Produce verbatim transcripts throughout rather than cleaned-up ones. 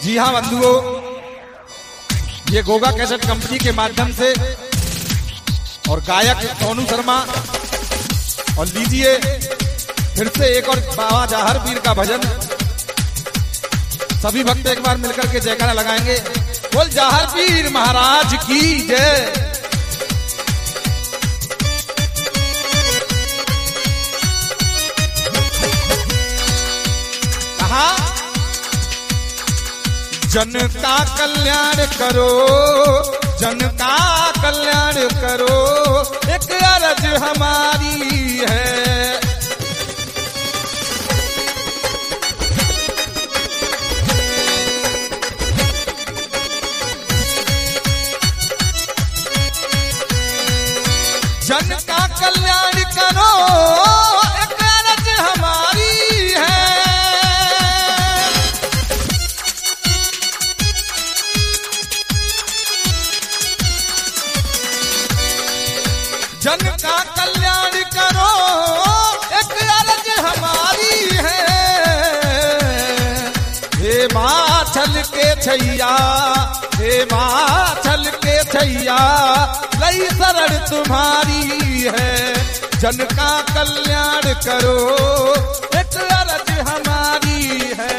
जी हाँ बंधुओं, ये गोगा कैसेट कंपनी के माध्यम से और गायक सोनू शर्मा, और लीजिए फिर से एक और बाबा जाहर पीर का भजन। सभी भक्त एक बार मिलकर के जयकारा लगाएंगे। बोल जाहर पीर महाराज की जय। कहा जन का कल्याण करो, जन का कल्याण करो, एक अर्ज हमारी है। जन का कल्याण करो, एक अर्ज हमारी है। जन का कल्याण करो, एक अर्ज हमारी है। हे माछल के छैया, हे माछल के छैया, लई शरण तुम्हारी है। जन का कल्याण करो, एक अर्ज हमारी है।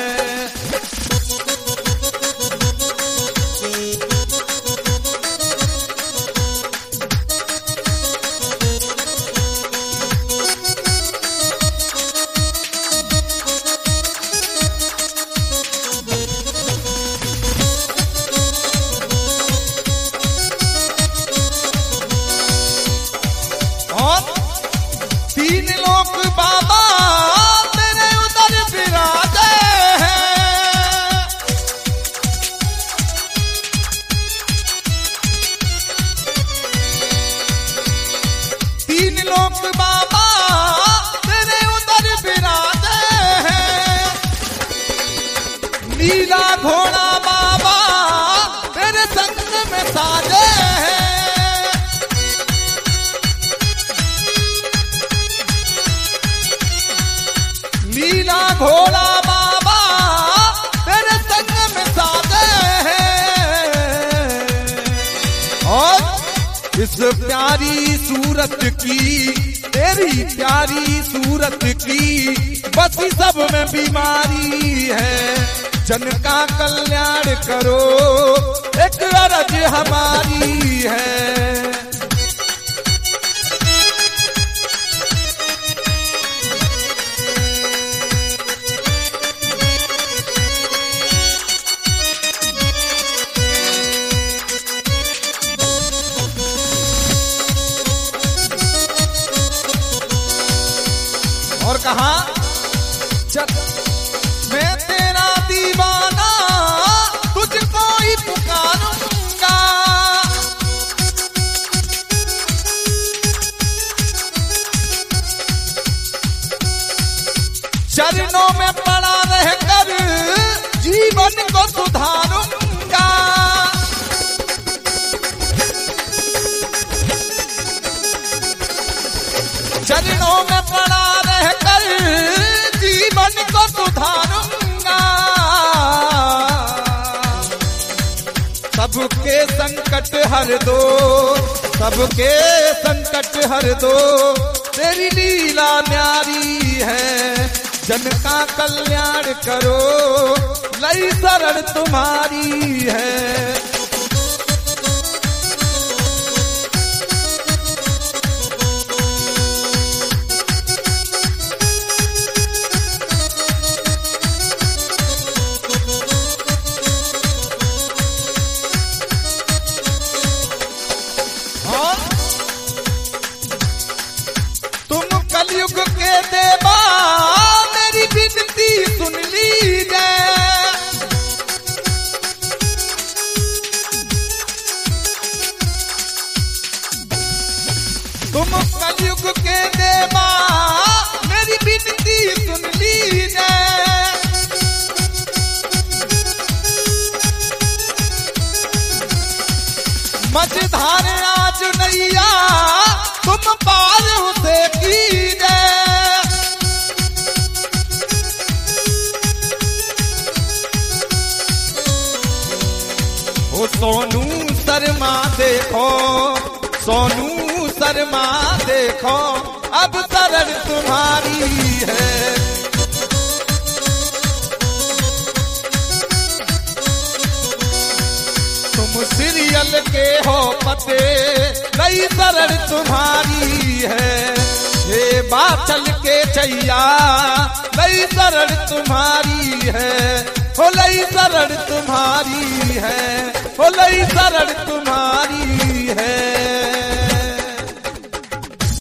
तीन लोक बाबा तेरे उधर विराजे हैं। तीन लोक बाबा तेरे उधर विराजे हैं। नीला घोड़ा बाबा तेरे संग में साजे हैं। नीला घोड़ा बाबा तेरे संग में साजे हैं। और इस प्यारी सूरत की, तेरी प्यारी सूरत की, बसी सब में बीमारी है। जन का कल्याण करो, एक अर्ज हमारी है। और कहा मैं तेरा दीवाना, तुझको ही पुकारूंगा। चरणों में पड़ा रहकर जीवन को सुधारूंगा। चरणों में पड़ा रहकर जीवन को सुधारूंगा। सबके संकट हर दो, सबके संकट हर दो, तेरी लीला न्यारी है। जन का कल्याण करो, लई शरण तुम्हारी है। कलयुग के देवा मेरी विनती सुन लीजिए। तुम कलयुग के देवा मेरी विनती सुन लीजिए। मझधार आज नैया तुम पार उसे कीजिए। सोनू शर्मा देखो, सोनू शर्मा देखो, अब शरण तुम्हारी है। तुम सीरियल के हो पते, नई शरण तुम्हारी है। हे बाचल के चैया, नई शरण तुम्हारी है। हो नई शरण तुम्हारी है, हो नई शरण तुम्हारी है।